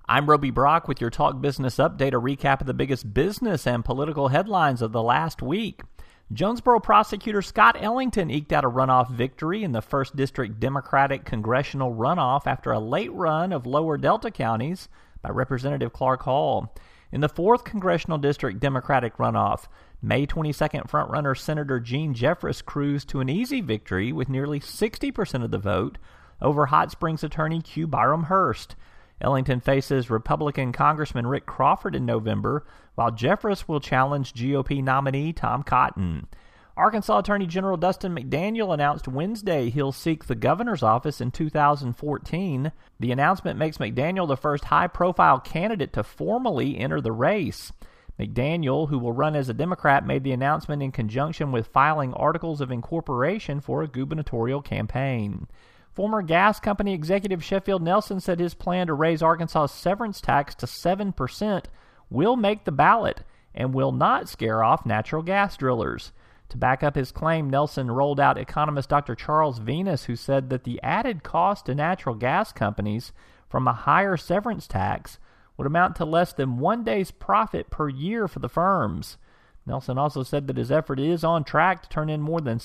I'm Roby Brock with your Talk Business Update, a recap of the biggest business and political headlines of the last week. Jonesboro prosecutor Scott Ellington eked out a runoff victory in the 1st District Democratic congressional runoff after a late run of lower Delta counties by Representative Clark Hall. In the 4th Congressional District Democratic runoff, May 22nd frontrunner Senator Gene Jeffress cruised to an easy victory with nearly 60% of the vote over Hot Springs attorney Q. Byram Hurst. Ellington faces Republican Congressman Rick Crawford in November, while Jeffress will challenge GOP nominee Tom Cotton. Arkansas Attorney General Dustin McDaniel announced Wednesday he'll seek the governor's office in 2014. The announcement makes McDaniel the first high-profile candidate to formally enter the race. McDaniel, who will run as a Democrat, made the announcement in conjunction with filing articles of incorporation for a gubernatorial campaign. Former gas company executive Sheffield Nelson said his plan to raise Arkansas's severance tax to 7% will make the ballot and will not scare off natural gas drillers. To back up his claim, Nelson rolled out economist Dr. Charles Venus, who said that the added cost to natural gas companies from a higher severance tax would amount to less than 1 day's profit per year for the firms. Nelson also said that his effort is on track to turn in more than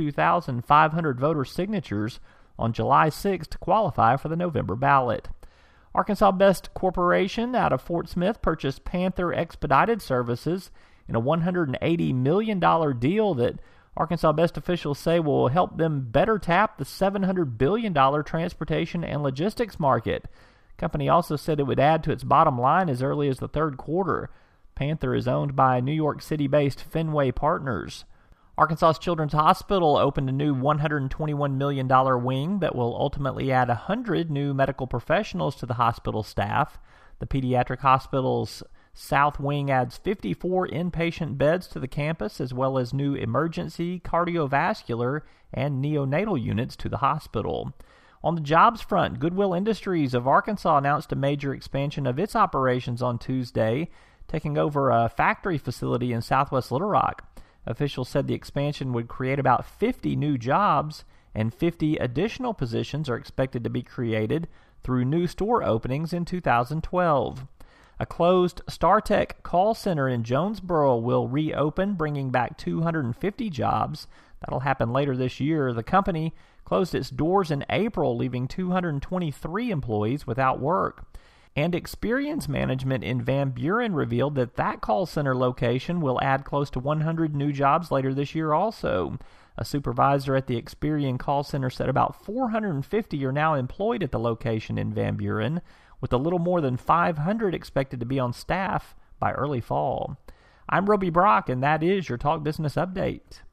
62,500 voter signatures on July 6th to qualify for the November ballot. Arkansas Best Corporation out of Fort Smith purchased Panther Expedited Services in a $180 million deal that Arkansas Best officials say will help them better tap the $700 billion transportation and logistics market. The company also said it would add to its bottom line as early as the third quarter. Panther is owned by New York City-based Fenway Partners. Arkansas Children's Hospital opened a new $121 million wing that will ultimately add 100 new medical professionals to the hospital staff. The pediatric hospital's South Wing adds 54 inpatient beds to the campus, as well as new emergency, cardiovascular, and neonatal units to the hospital. On the jobs front, Goodwill Industries of Arkansas announced a major expansion of its operations on Tuesday, taking over a factory facility in southwest Little Rock. Officials said the expansion would create about 50 new jobs, and 50 additional positions are expected to be created through new store openings in 2012. A closed StarTech call center in Jonesboro will reopen, bringing back 250 jobs. That'll happen later this year. The company closed its doors in April, leaving 223 employees without work. And Experience Management in Van Buren revealed that call center location will add close to 100 new jobs later this year also. A supervisor at the Experian call center said about 450 are now employed at the location in Van Buren, with a little more than 500 expected to be on staff by early fall. I'm Roby Brock, and that is your Talk Business Update.